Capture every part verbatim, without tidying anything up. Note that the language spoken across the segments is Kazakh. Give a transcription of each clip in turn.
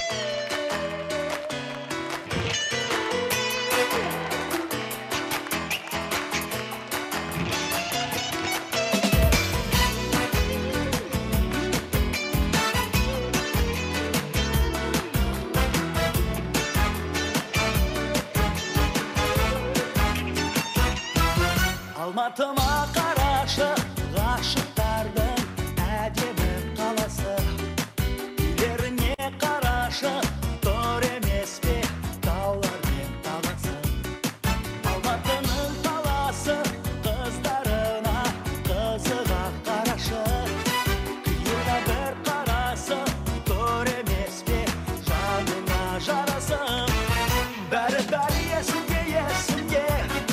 Алматыма қарашы, ғашықтардың әдемі қаласы. Үйлеріне қарашы, тор емес пе таулармен таласы. Алматының қаласы, қыздарына қызыға қарашы. Қиырда бір қарасы, тор емес пе жанына жарасы. Бәрі-бәрі есімде, есімде,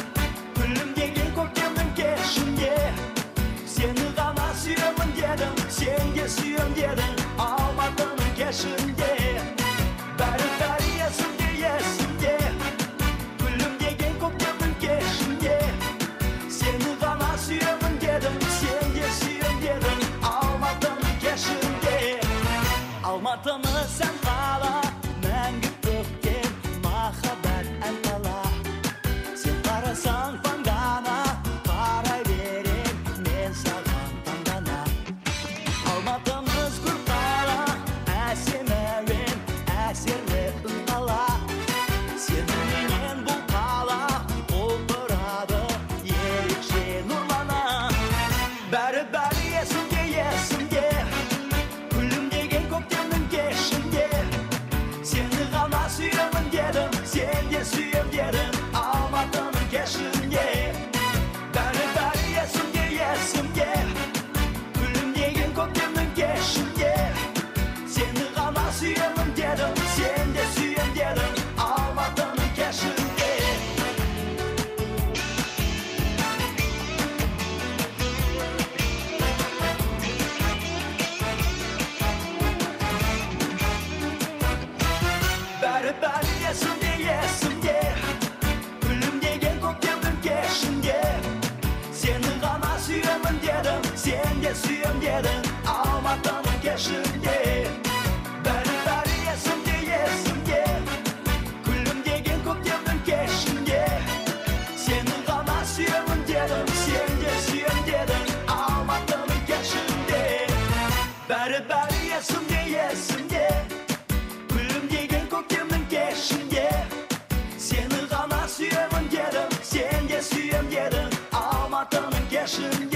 сені ғана сүйемін дедің, сен де сүйем дедің, Алматының кешінде. Бәрі-бәрі есімде, есімде, күлімдеген көктемнің кешінде. Сені ғана сүйемін дедің, сен де сүйем дедің, Алматының кешінде. Алматыны сән қала, мәңгі төккен махаббат ән қала. Сен қарасаң паңдана, қарай берем мен саған таңдана. Алматымыз гүл қала, әсем әуен, әсерлі үн қала. Сеніменен бұл қала құлпырады, ерекше нұрлана. Бәрі-бәрі есімде, есімде, күлімдеген көктемнің кешінде. Сені ғана сүйемін дедім, сен де сүйем дедің, Алматының кешінде. Бәрі-бәрі есімде, есімде, күлімдеген көктемнің кешінде. Сені ғана сүйемін дедім, сен де сүйем дедің, Алматының кешінде. Бәрі-бәрі есімде, есімде, күлімдеген көктемнің кешінде. Сені ғана сүйемін дедім, сен де сүйем дедің, Алматының кешінде. Бәрі-бәрі есімде, есімде, күлімдеген көктемнің кешінде. Сені ғана сүйемін дедім, сен де сүйем дедің, Алматының кешінде. Бәрі-бәрі есімде, есімде, күлімдеген көктемнің кешінде. Сені ғана сүйемін дедім, сен де сүйем дедің, Алматының кешінде.